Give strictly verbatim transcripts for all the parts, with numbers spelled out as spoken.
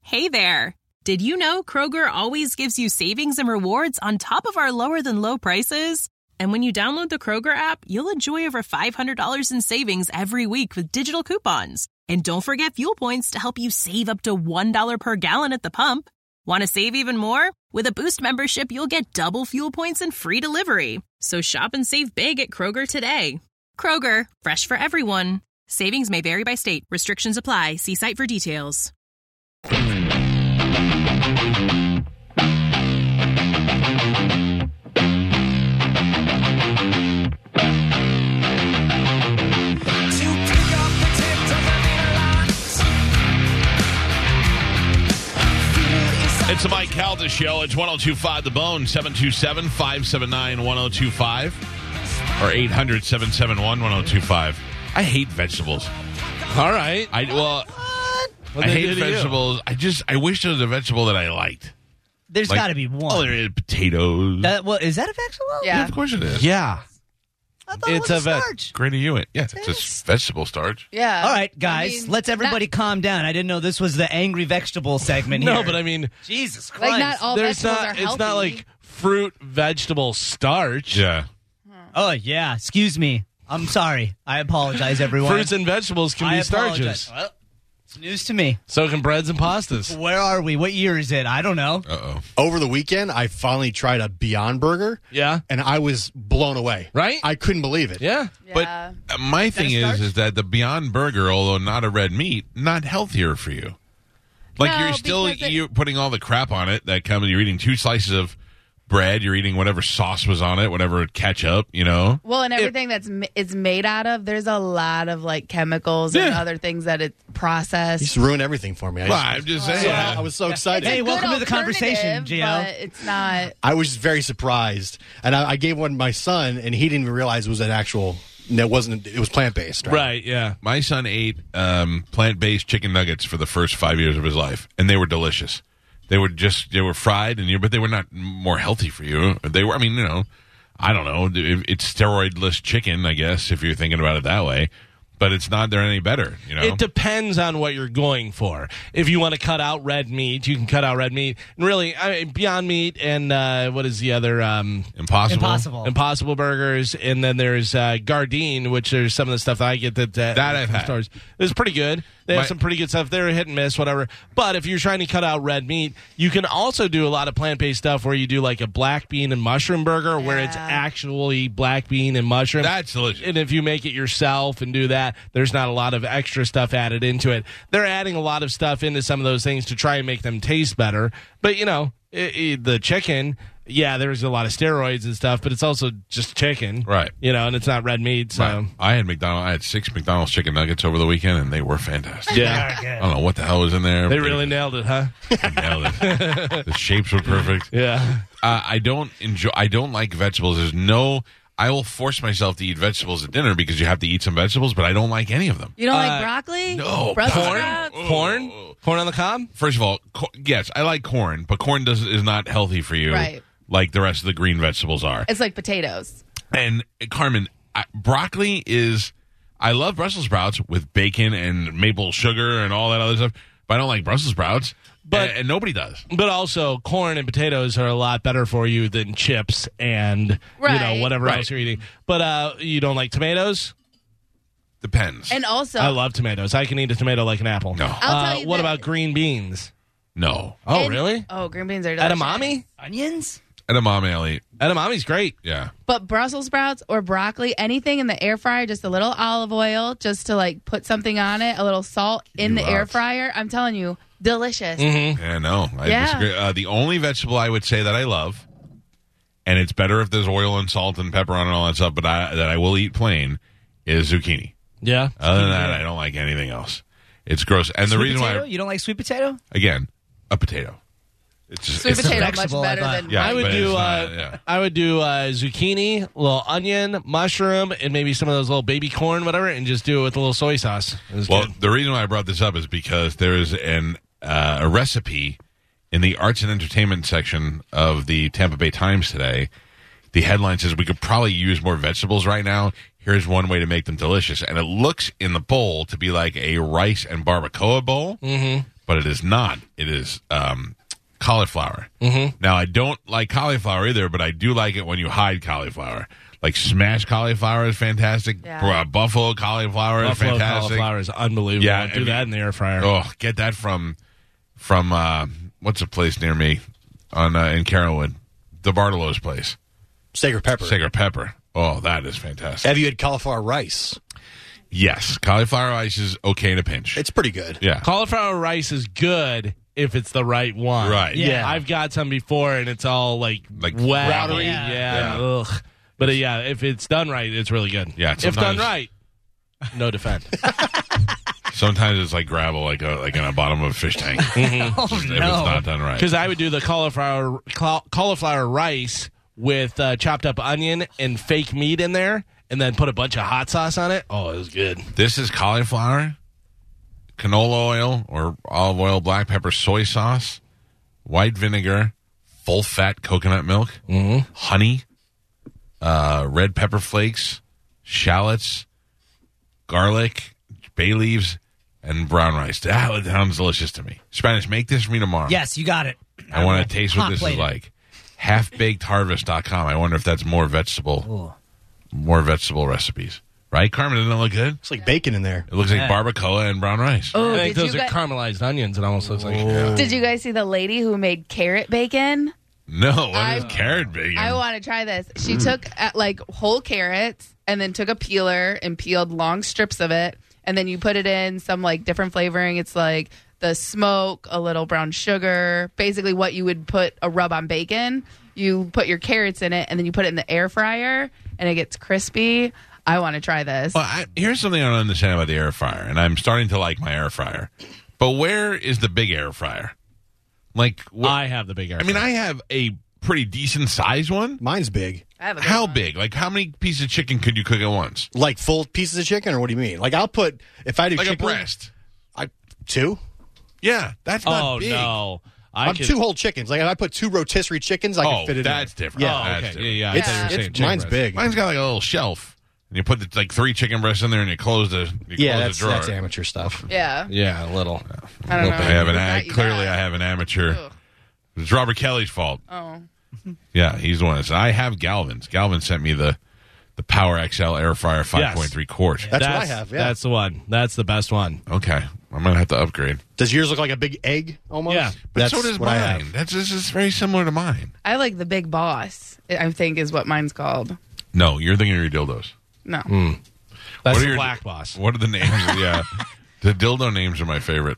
Hey there. Did you know Kroger always gives you savings and rewards on top of our lower-than-low prices? And when you download the Kroger app, you'll enjoy over five hundred dollars in savings every week with digital coupons. And don't forget fuel points to help you save up to one dollar per gallon at the pump. Want to save even more? With a Boost membership, you'll get double fuel points and free delivery. So shop and save big at Kroger today. Kroger, fresh for everyone. Savings may vary by state. Restrictions apply. See site for details. It's the Mike Calda Show. It's ten twenty-five The Bone, seven two seven, five seven nine, one oh two five or eight hundred, seven seven one, one oh two five. I hate vegetables. All right. I well, What I they hate do to you? vegetables. I just I wish there was a vegetable that I liked. There's Like, got to be one. Oh, there is potatoes. That, well, is that a vegetable? Yeah, of course it is. Yeah. I thought It's it was a a veg- starch. Great Inuit. Yeah, it's just vegetable starch. Yeah. All right, guys, I mean, let's everybody calm down. I didn't know this was the angry vegetable segment here. No, but I mean, Jesus Christ. Like, not all there's vegetables not. are It's healthy. not like fruit, vegetable, starch. Yeah. Oh, yeah. Excuse me. I'm sorry. I apologize, everyone. Fruits and vegetables can I be apologize. starches. Well, it's news to me. So can breads and pastas. Where are we? What year is it? I don't know. Uh-oh. Over the weekend, I finally tried a Beyond Burger. Yeah. And I was blown away. Right? I couldn't believe it. Yeah. But Yeah. uh, my thing a is, starch? is that the Beyond Burger, although not a red meat, not healthier for you. Like No, you're still because it- you're putting all the crap on it that comes. You're eating two slices of bread. You're eating whatever sauce was on it, whatever ketchup. You know. Well, and everything that's ma- it's made out of, there's a lot of like chemicals and Yeah. other things that it's You processed. just ruined everything for me. I, Well, just- I'm just so saying. I, I was so excited. Hey, It's a welcome good to the conversation, alternative, Gio. But it's not. I was just very surprised. And I, I gave one to my son, and he didn't even realize it was an actual, it wasn't, it was plant-based. Right? Right. Yeah. My son ate um, plant-based chicken nuggets for the first five years of his life, and they were delicious. They were just they were fried, and you, but they were not more healthy for you. They were. I mean, you know, I don't know. It's steroidless chicken, I guess, if you're thinking about it that way. But it's not. They're any better. You know. It depends on what you're going for. If you want to cut out red meat, you can cut out red meat. And really, I mean, Beyond Meat and uh, what is the other? Um, Impossible. Impossible. Impossible Burgers, and then there's uh, Gardein, which there's some of the stuff that I get that uh, That I've from had. stores. It's pretty good. They have My- some pretty good stuff. They're hit and miss, whatever. But if you're trying to cut out red meat, you can also do a lot of plant-based stuff where you do like a black bean and mushroom burger, where it's Yeah. actually black bean and mushroom. That's delicious. And if you make it yourself and do that, there's not a lot of extra stuff added into it. They're adding a lot of stuff into some of those things to try and make them taste better. But, you know, i i the chicken, yeah, there's a lot of steroids and stuff, but it's also just chicken. Right. You know, and it's not red meat. So, Right. I had McDonald's. I had six McDonald's chicken nuggets over the weekend, and they were fantastic. yeah. I don't know what the hell was in there. They but really nailed it, huh? they nailed it. The shapes were perfect. Yeah. Uh, I don't enjoy. I don't like vegetables. There's no. I will force myself to eat vegetables at dinner because you have to eat some vegetables, but I don't like any of them. You don't Uh, like broccoli? no. Brussels Corn? sprouts? Corn? Corn on the cob? First of all, co- yes, I like corn, but corn does is not healthy for you, Right. like the rest of the green vegetables are. It's like potatoes. And uh, Carmen, I, broccoli is. I love Brussels sprouts with bacon and maple sugar and all that other stuff, but I don't like Brussels sprouts. But- and, and nobody does. But also, corn and potatoes are a lot better for you than chips and, you know, Right. whatever Right. else you're eating. But uh, you don't like tomatoes? Depends. And also, I love tomatoes. I can eat a tomato like an apple. No. I'll Uh, tell you what that- about green beans? no. Oh, and- really? Oh, green beans are delicious. Edamame? Onions? Edamame, I'll eat. Edamame's great. Yeah. But Brussels sprouts or broccoli, anything in the air fryer, just a little olive oil, just to like put something on it, a little salt in You the air are- fryer. I'm telling you, delicious. Mm-hmm. Yeah, no, I Yeah. disagree. Uh, the only vegetable I would say that I love, and it's better if there's oil and salt and pepper on it and all that stuff, but I, that I will eat plain, is zucchini. Yeah. Other than that, I don't like anything else. It's gross. And the Sweet reason potato? why, You don't like sweet potato? again, a potato. It's just Sweet it's potato much vegetable, better I thought. than Yeah, I would but do. it's Uh, not- yeah. I would do uh, zucchini, a little onion, mushroom, and maybe some of those little baby corn, whatever, and just do it with a little soy sauce. It was Well, good. the reason why I brought this up is because there is an uh, a recipe in the arts and entertainment section of the Tampa Bay Times today. The headline says we could probably use more vegetables right now. Here's one way to make them delicious. And it looks in the bowl to be like a rice and barbacoa bowl. Mm-hmm. but it is not. It is um, cauliflower. Mm-hmm. Now, I don't like cauliflower either, but I do like it when you hide cauliflower. Like smashed cauliflower is fantastic. Yeah. Uh, buffalo cauliflower Buffalo is fantastic. cauliflower is unbelievable. Yeah, do I mean- that in the air fryer. Oh, get that from from uh, what's a place near me on uh, in Carrollwood, the Bartolo's place, Sacred pepper. Sacred Pepper. Oh, that is fantastic. Have you had cauliflower rice? Yes, cauliflower rice is okay in a pinch. It's pretty good. yeah. Cauliflower rice is good if it's the right one. Right. Yeah. I've got some before, and it's all like Like wet. rowdy. Yeah. Yeah. Ugh. But uh, yeah, if it's done right, it's really good. Yeah, If done sometimes- right, no defense. Sometimes it's like gravel, like a, like in the bottom of a fish tank. Oh, Just if no. it's not done right. Because I would do the cauliflower caul- cauliflower rice with uh, chopped up onion and fake meat in there, and then put a bunch of hot sauce on it. Oh, it was good. This is cauliflower, canola oil or olive oil, black pepper, soy sauce, white vinegar, full fat coconut milk, honey, uh, red pepper flakes, shallots, garlic, bay leaves, and brown rice. That sounds delicious to me. Spanish, make this for me tomorrow. Yes, you got it. I want to taste what Hot this plate is it. like. half baked harvest dot com. I wonder if that's more vegetable, more vegetable recipes. Right, Carmen? Doesn't it look good? It's like bacon in there. It looks like Yeah. barbacoa and brown rice. Oh, I think did those you, are guys, caramelized onions. It almost looks like. did you guys see the lady who made carrot bacon? No, what I- is carrot bacon? I want to try this. She took uh, like whole carrots and then took a peeler and peeled long strips of it, and then you put it in some like different flavoring. It's like the smoke, a little brown sugar, basically what you would put a rub on bacon. You put your carrots in it, and then you put it in the air fryer, and it gets crispy. I want to try this. Well, I, here's something I don't understand about the air fryer, and I'm starting to like my air fryer. But where is the big air fryer? Like, wh- I have the big air. I mean, fryer. I have a pretty decent sized one. Mine's big. I have a good How one. big? Like, how many pieces of chicken could you cook at once? Like full pieces of chicken, or what do you mean? Like I'll put if I do Like chicken, a breast. I two. Yeah, that's not Oh big. no! I I'm could, two whole chickens. Like if I put two rotisserie chickens, I Oh, can fit it that's in. different. Yeah. Oh, That's okay. different. Yeah, yeah. I It's, thought you were it's- saying chicken mine's breast. big. Mine's got like a little shelf, and you put the, like three chicken breasts in there, and you close the you Yeah, close that's the drawer. that's amateur stuff. Yeah. Yeah, a little. I don't know. I have an That I, you clearly got. I have an amateur. Ugh. It's Robert Kelly's fault. Oh. Yeah, he's the one that said I have Galvin's. Galvin sent me the the Power X L air fryer five point three quart. That's what I have, yeah. That's the one. That's the best one. Okay, I'm gonna have to upgrade. Does yours look like a big egg almost? Yeah. But that's so does what I mine. have. That's this is very similar to mine. I like the Big Boss, I think is what mine's called. No, you're thinking of your dildos. No. That's What are the your- Black Boss. What are the names? yeah, the dildo names are my favorite.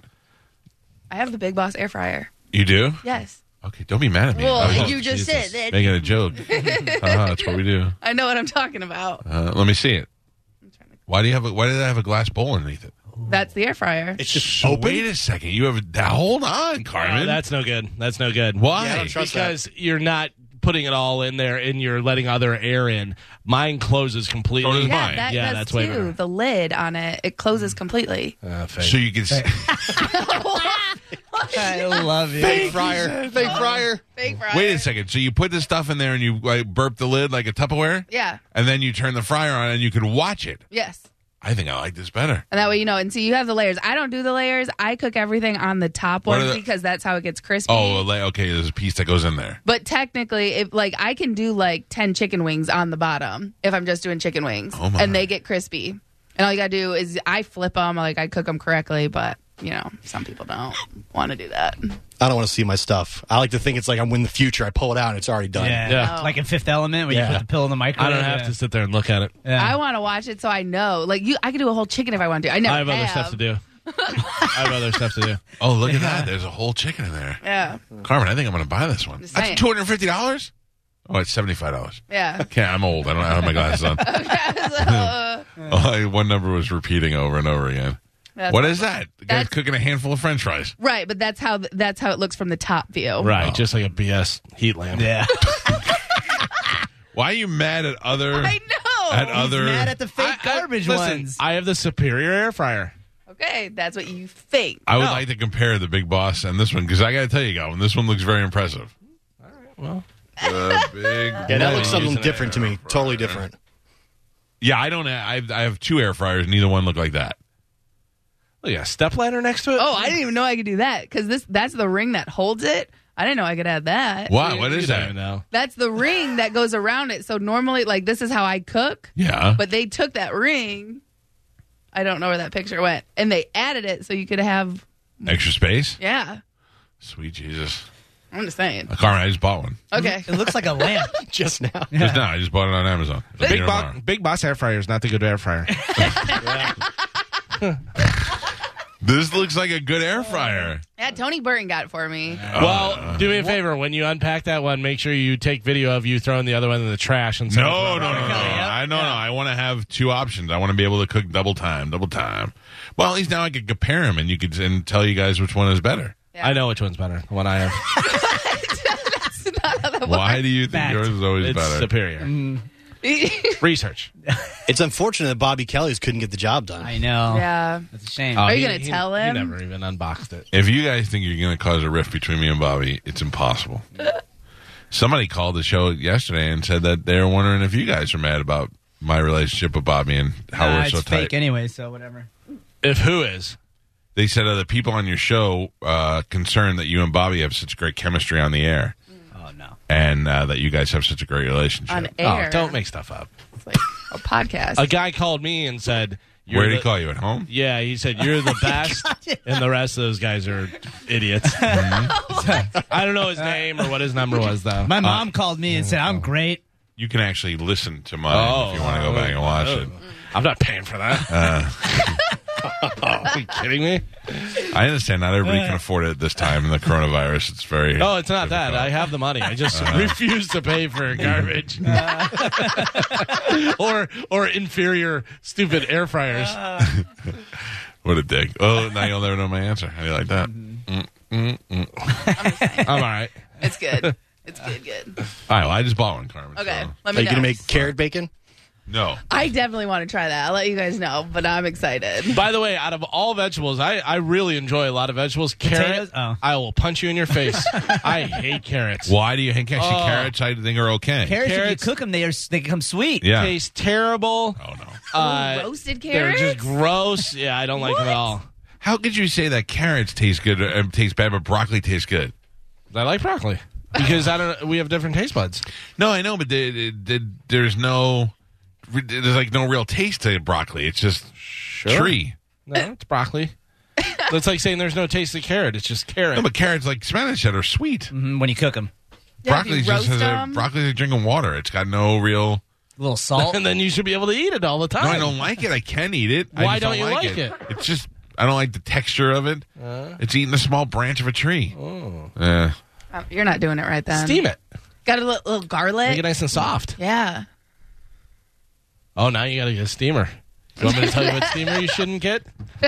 I have the Big Boss air fryer. You do? Yes. Okay, don't be mad at me. Well, I was you just Jesus. said that. making a joke. uh, that's what we do. I know what I'm talking about. Uh, let me see it. Why do you have? A, why did I have a glass bowl underneath it? That's the air fryer. It's just So open. wait a second. You have. A, hold on, Carmen. Oh, that's no good. That's no good. Why? Yeah, I don't trust Because you're not putting it all in there and you're letting other air in. Mine closes completely. So does yeah, mine. that Yeah, does that's too. way better. The lid on it, it closes completely. Uh, fake. So you can. s- I love it. Fake fryer. Fake fryer. Fake fryer. Wait a second. So you put the stuff in there and you like, burp the lid like a Tupperware, Yeah. and then you turn the fryer on and you can watch it. Yes. I think I like this better. And that way you know. And so you have the layers. I don't do the layers. I cook everything on the top What one are the- because that's how it gets crispy. Oh, well, like, okay. There's a piece that goes in there. But technically, if like I can do like ten chicken wings on the bottom if I'm just doing chicken wings, Oh, my. and they get crispy. And all you gotta do is I flip them, like I cook them correctly. But you know, some people don't want to do that. I don't want to see my stuff. I like to think it's like I'm in the future. I pull it out and it's already done. Yeah. Yeah. Like in Fifth Element where Yeah. you put the pill in the I microwave. don't have yeah. to sit there and look at it. Yeah. I want to watch it so I know. Like you, I could do a whole chicken if I want to. I never I have other stuff to do. I have other stuff to do. Oh, look at that. There's a whole chicken in there. Yeah, Carmen, I think I'm going to buy this one. Just That's saying. two hundred fifty dollars. Oh, it's seventy-five dollars. yeah. Okay, I'm old. I don't have my glasses on. So, Oh, I- one number was repeating over and over again. that's- What is that? The guy's That's- cooking a handful of French fries. Right, but that's how that's how it looks from the top view. Right, just like a B S heat lamp. Yeah. Why are you mad at other I know. at other? Mad at the fake I- I- garbage listen, ones. I have the superior air fryer. Okay, that's what you think. I would No. like to compare the Big Boss and this one because I got to tell you, Galvin, this one looks very impressive. Well, The Big. Yeah, that Yeah, looks something using an different to me. air Totally fryer. different. Yeah, I don't. Have, I have, I have two air fryers. Neither one look like that. Oh, yeah, step ladder next to it? Oh, I didn't even know I could do that because this that's the ring that holds it. I didn't know I could add that. Wow, what You is don't that? even know. That's the ring that goes around it. So normally, like, this is how I cook, Yeah. but they took that ring. I don't know where that picture went. And they added it so you could have, Extra space? yeah. Sweet Jesus. I'm just saying. Uh, Carmen, I just bought one. Okay. It looks like a lamp. Just now. Just now. I just bought it on Amazon. It'll be Big, here bo- tomorrow. Big Boss air fryer is not the good air fryer. This looks like a good air fryer. Yeah, Tony Burton got it for me. Well, do me a favor. When you unpack that one, make sure you take video of you throwing the other one in the trash. And send it No, to no, no, no, no. Yeah. I no, no. I want to have two options. I want to be able to cook double time, double time. Well, at least now I could compare them, and you could and tell you guys which one is better. Yeah. I know which one's better. The one I have. That's not how that Why works. do you think Fact. yours is always It's better? superior. Research. It's unfortunate that Bobby Kelly's couldn't get the job done. I know. Yeah. That's a shame. Oh, Are you he- gonna he- tell He him? never even unboxed it. If you guys think you're going to cause a rift between me and Bobby, it's impossible. Somebody called the show yesterday and said that they're wondering if you guys are mad about my relationship with Bobby and how Nah, we're it's so tight. fake anyway, so whatever. If who is? They said other people on your show uh, concerned that you and Bobby have such great chemistry on the air, Oh, no. and uh, that you guys have such a great relationship. On air. Oh, don't make stuff up. It's like a podcast. A guy called me and said, you're Where did the- he call you? At home? Yeah, he said, you're the best, and the rest of those guys are idiots. I don't know his name or what his number was, though. My mom called me and said, I'm great. You can actually listen to mine if you want to go back and watch it. I'm not paying for that. Are you kidding me? I understand not everybody can afford it at this time in the coronavirus. It's very Oh, it's not that. difficult. I have the money. I just refuse to pay for garbage. or or inferior, stupid air fryers. What a dick. Oh, now you'll never know my answer. How do you like that? Mm, mm, mm. I'm all right. It's good. It's good, good. All right, well, I just bought one, Carmen. Okay. so- Let Are me you know. going to make carrot bacon? No. I definitely want to try that. I'll let you guys know, but I'm excited. By the way, out of all vegetables, I, I really enjoy a lot of vegetables. Carrot, Potatoes? Oh. I will punch you in your face. I hate carrots. Why do you think actually Oh. carrots I think are okay? Carrots, Carrots- if you cook them, they, are, they become sweet. Yeah. Taste terrible. Oh, no. Uh, Roasted they're carrots? just gross. Yeah, I don't like them at all. How could you say that carrots taste good or taste bad, but broccoli tastes good? I like broccoli because I don't. We have different taste buds. No, I know, but they, they, they, there's no, there's like no real taste to broccoli. It's just tree. No, it's broccoli. That's like saying there's no taste to carrot. It's just carrot. No, but carrots like Spanish that are sweet. Mhm, when you cook them. Yeah, if Broccoli you just roast has a them. broccoli's like drinking water. It's got no real. A little salt. and then you should be able to eat it all the No, time. I don't like it. I can eat it. I Why just don't you like it? It's just I don't like the texture of it. Uh. It's eating a small branch of a tree. Oh. Eh. Um, You're not doing it right then. Steam it. Got a little, little garlic. Make it nice and soft. Yeah. Oh, now you got to get a steamer. You want me to tell you what steamer you shouldn't get?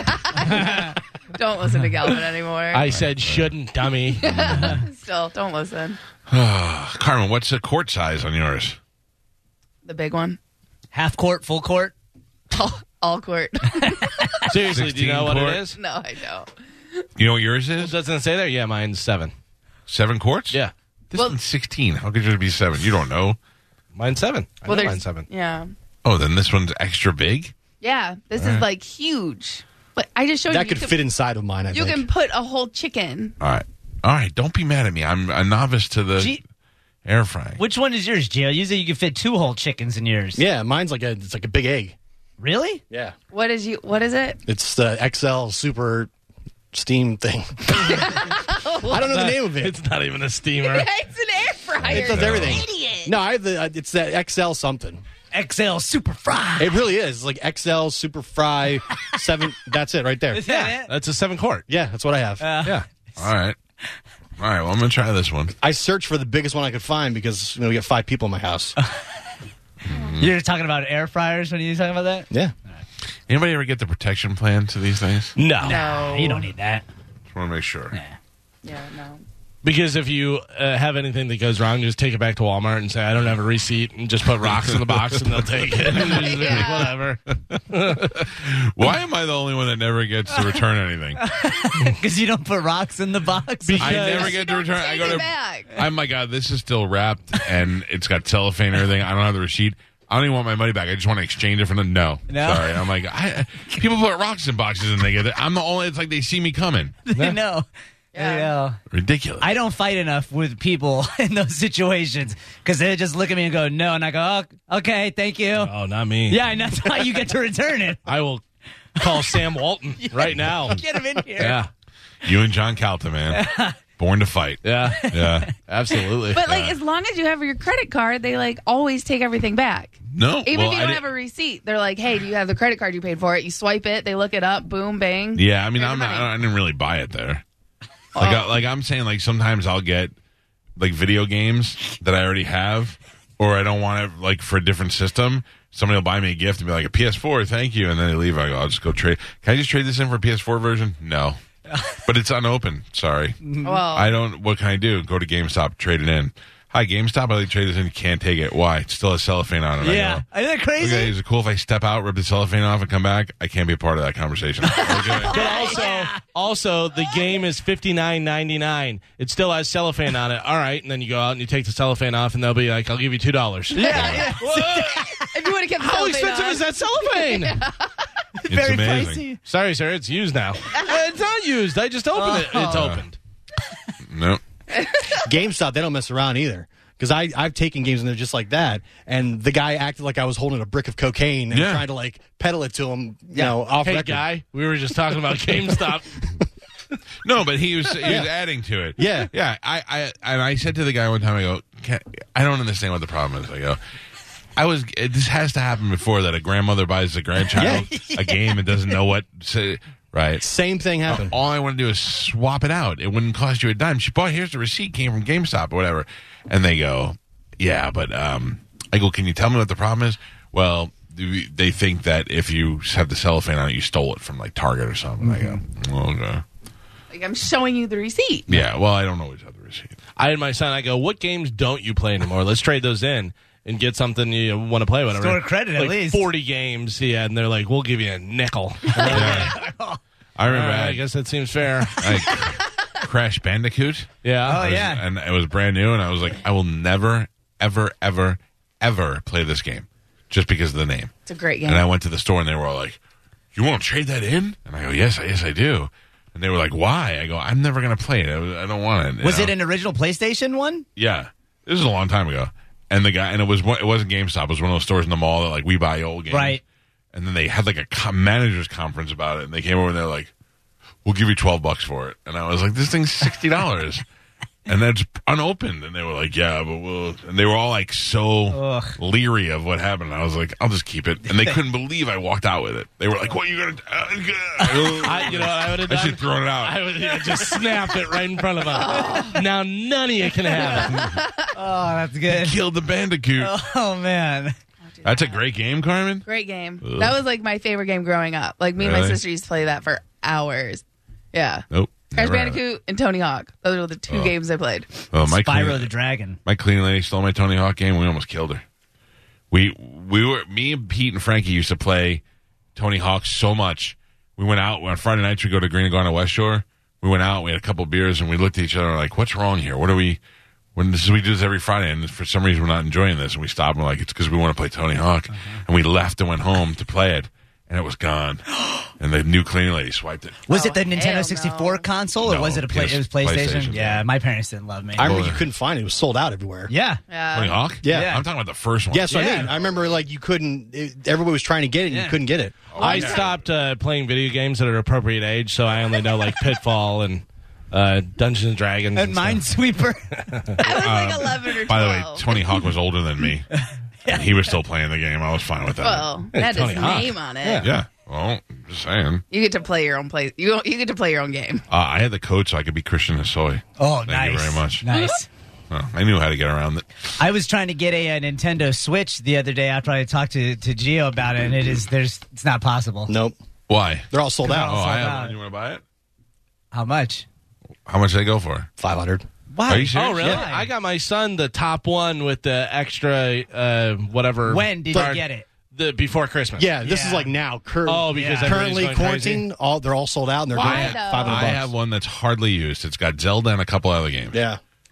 Don't listen to Galvin anymore. I said shouldn't, dummy. Still, don't listen. Carmen, what's the quart size on yours? The big one. Half quart, full quart. All, all quart. Seriously, do you know what quart? it is? No, I don't. You know what yours is? Doesn't it say there? Yeah, mine's seven. Seven quarts? Yeah, This Well- one's sixteen. How could yours be seven? You don't know. mine's seven. I Well, know there's mine's seven. Yeah. Oh, then this one's extra big? Yeah. This is like huge. But I just showed That you. could you fit inside of mine, I You think. can put a whole chicken. All right. All right. Don't be mad at me. I'm a novice to the Gee- air frying. Which one is yours, Gio? Usually you can fit two whole chickens in yours. Yeah, mine's like a it's like a big egg. Really? Yeah. What is you? What is it? It's the X L Super Steam thing. I don't know the name of it. It's not even a steamer. It's an air fryer. It does you everything. Idiot. No, I have the. Uh, it's that X L something. X L Super Fry. It really is. It's like X L Super Fry seven. That's it right there. Is that it? That's a seven quart. Yeah, that's what I have. Yeah. All right. All right. Well, I'm going to try this one. I searched for the biggest one I could find because you know we got five people in my house. You're talking about air fryers when you're talking about that? Yeah. Anybody ever get the protection plan to these things? No. No. You don't need that. Just want to make sure. Yeah. No. Because if you uh, have anything that goes wrong, just take it back to Walmart and say, I don't have a receipt, and just put rocks in the box and they'll take it. And just be like, Yeah. whatever. Why am I the only one that never gets to return anything? Because you don't put rocks in the box. I never get to Don't return. I take go it to. back. Oh my god, this is still wrapped and it's got cellophane and everything. I don't have the receipt. I don't even want my money back. I just want to exchange it for them. No, No? sorry. I'm like, I, people put rocks in boxes and they get it. I'm the only. It's like they see me coming. They know. Yeah. They know. Ridiculous. I don't fight enough with people in those situations because they just look at me and go, no. And I go, oh, okay, thank you. Oh, not me. Yeah, and that's how you get to return it. I will call Sam Walton right now. Get him in here. Yeah. You and John Calta, man. Born to fight. Yeah. Yeah. Absolutely. But like, as long as you have your credit card, they like always take everything back. No. Even well, if you I don't di- have a receipt, they're like, "Hey, do you have the credit card you paid for it?" You swipe it, they look it up, boom, bang. Yeah, I mean, Here's I'm the not, money. I didn't really buy it there. Like, I, like I'm saying, like sometimes I'll get like video games that I already have, or I don't want it like for a different system. Somebody will buy me a gift and be like, a P S four, thank you, and then they leave. I go, I'll just go trade. Can I just trade this in for a P S four version? No, but it's unopened. Sorry, Well, I don't. What can I do? Go to GameStop, trade it in. Hi, GameStop. I like trade this in. You can't take it. Why? It still has cellophane on it. Yeah. I go, Isn't that crazy? okay, is it cool if I step out, rip the cellophane off, and come back? I can't be a part of that conversation. Okay. But also, also the game is fifty-nine ninety-nine. It still has cellophane on it. All right, and then you go out and you take the cellophane off, and they'll be like, "I'll give you two dollars." Yeah, yeah. if you would have kept the How cellophane expensive on- is that cellophane? It's Very amazing. pricey. Sorry, sir, it's used now. Uh, it's not used. I just opened it. It's opened. No. GameStop, they don't mess around either. Because I I've taken games in there just like that, and the guy acted like I was holding a brick of cocaine and Yeah. trying to like peddle it to him, you know, off Hey, record. guy, we were just talking about GameStop. No, but he was he was Yeah. adding to it. Yeah. yeah. I, I and I said to the guy one time, I go, Can, I don't understand what the problem is. I go, I was. It, this has to happen before that a grandmother buys a grandchild a game and doesn't know what. To, right. Same thing happened. All I want to do is swap it out. It wouldn't cost you a dime. She bought. Here's the receipt. Came from GameStop or whatever. And they go, yeah, but um, I go, can you tell me what the problem is? Well, they think that if you have the cellophane on it, you stole it from like Target or something. I go, well, okay. Like, I'm showing you the receipt. Yeah, well, I don't always have the receipt. I had my son. I go, "What games don't you play anymore? Let's trade those in and get something you want to play." Whatever. Store credit, at like least. forty games. Yeah, and they're like, "We'll give you a nickel." Yeah. I remember All right, I, I guess that seems fair. I Crash Bandicoot. Yeah. Oh, I was- yeah. and it was brand new, and I was like, I will never, ever, ever, ever play this game just because of the name. It's a great game. And I went to the store, and they were all like, "You want to trade that in?" And I go, "Yes, I- yes, I do." And they were like, "Why?" I go, "I'm never going to play it. I, was- I don't want it." you Was know? it an original PlayStation one? Yeah, this was a long time ago. And the guy, and it was one- it wasn't GameStop. It was one of those stores in the mall that like we buy old games, Right. And then they had like a co- managers conference about it, and they came over and they're like, "We'll give you twelve bucks for it." And I was like, "This thing's sixty dollars." And that's unopened, and they were like, "Yeah, but we'll." And they were all like so Ugh. leery of what happened. I was like, "I'll just keep it." And they couldn't believe I walked out with it. They were like, "What are you gonna?" Uh, I, you know what I would have I done? should have thrown it out. I would have just snapped it right in front of him. Now none of you can have it. Oh, that's good. Killed the Bandicoot. Oh, man. That's a great game, Carmen. Great game. That was like my favorite game growing up. Like me and my Really? sister used to play that for hours. Yeah. Nope. Crash never had it. Bandicoot and Tony Hawk. Those were the two Oh. games I played. Oh, my Spyro clean- the Dragon. My cleaning lady stole my Tony Hawk game. We almost killed her. We we were me and Pete and Frankie used to play Tony Hawk so much. We went out on Friday nights. We go to Green and Garden West Shore. We went out. We had a couple beers and we looked at each other like, "What's wrong here? What are we?" When this is, we do this every Friday, and for some reason we're not enjoying this. And we stopped and we're like, "It's because we want to play Tony Hawk." And we left and went home to play it, and it was gone. And the new cleaning lady swiped it. Was Oh, it the Nintendo hell sixty-four no. console, or No, was it a play? P S It was PlayStation. PlayStation, Yeah, yeah. my parents didn't love me. I remember Well, you couldn't find it. It was sold out everywhere. yeah. Yeah. Tony Hawk? Yeah. Yeah. I'm talking about the first one. Yeah, so I Yeah. mean, I remember like you couldn't. It, everybody was trying to get it, and Yeah. you couldn't get it. I stopped uh, playing video games at an appropriate age, so I only know like Pitfall and uh, Dungeons and Dragons. And stuff. Minesweeper. I was like eleven or twelve. By the way, Tony Hawk was older than me. And he was still playing the game. I was fine with that. Well, Hey, that Tony is Hawk. name on it. Yeah. Yeah. Well, just saying. You get to play your own play. You you get to play your own game. Uh, I had the code so I could be Christian Hosoi. Oh, Thank nice. you very much. Nice. Oh, I knew how to get around it. I was trying to get a, a Nintendo Switch the other day after I talked to, to Gio about it, and it is there's it's not possible. Nope, Why? they're all sold Oh, out. I have out. one. You want to buy it? How much? How much do they go for? Five hundred. Why? Are you serious? Oh, really? Yeah. I got my son the top one with the extra uh, whatever. When did card- you get it? The before Christmas. Yeah, this Yeah. is like now. Cur- Oh, because Yeah. everybody's currently going crazy. quarantine, all they're all sold out, and they're Why, going though? five hundred I bucks. have one that's hardly used. It's got Zelda and a couple other games. Yeah,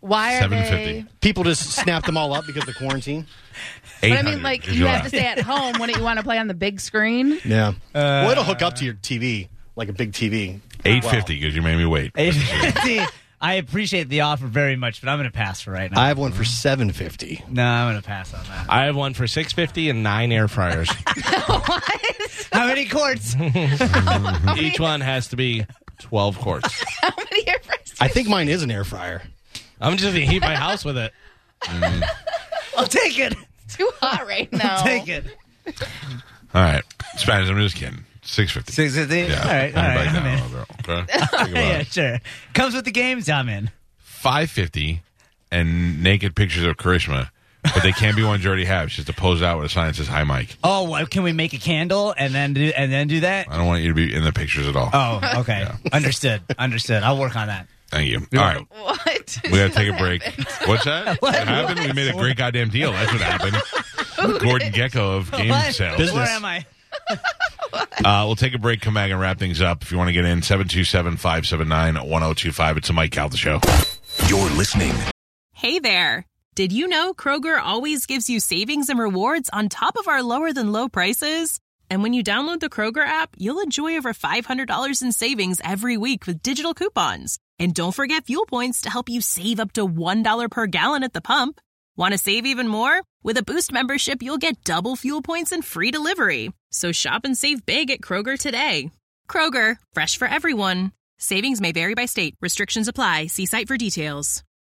Why are seven they? fifty. People just snapped them all up because of the quarantine. But I mean, like, you have to stay at home. Wouldn't you want to play on the big screen? Yeah. well, it'll hook up to your T V, like a big T V. eight fifty because you made me wait. eight fifty. I appreciate the offer very much, but I'm going to pass for right now. I have one for seven fifty. No, I'm going to pass on that. I have one for six fifty and nine air fryers. How many quarts? Each one has to be twelve quarts. How many air fryers? I think mine is an air fryer. I'm just going to heat my house with it. Mm. I'll take it. It's too hot right now. I'll take it. All right. Spanish, I'm just kidding. six fifty. six fifty? Yeah. All right, all I'm right. back I'm down in. a little bit, okay? Think about Yeah, it. sure. Comes with the games I'm in. five fifty and naked pictures of Karishma, but they can't be ones you already have. It's just to pose out with a sign that says "Hi, Mike." Oh, well, can we make a candle and then do and then do that? I don't want you to be in the pictures at all. Oh, okay. Understood. Understood. I'll work on that. Thank you. All right. What? We got to take a break. What's that? What happened? We made a great goddamn deal. That's what happened. Gordon Gecko of Game What? Sales. Business. Where am I? Uh, we'll take a break, come back, and wrap things up. If you want to get in, seven two seven, five seven nine, one oh two five. It's the Mike Calta Show. You're listening. Hey there. Did you know Kroger always gives you savings and rewards on top of our lower than low prices? And when you download the Kroger app, you'll enjoy over five hundred dollars in savings every week with digital coupons. And don't forget fuel points to help you save up to one dollar per gallon at the pump. Want to save even more? With a Boost membership, you'll get double fuel points and free delivery. So shop and save big at Kroger today. Kroger, fresh for everyone. Savings may vary by state. Restrictions apply. See site for details.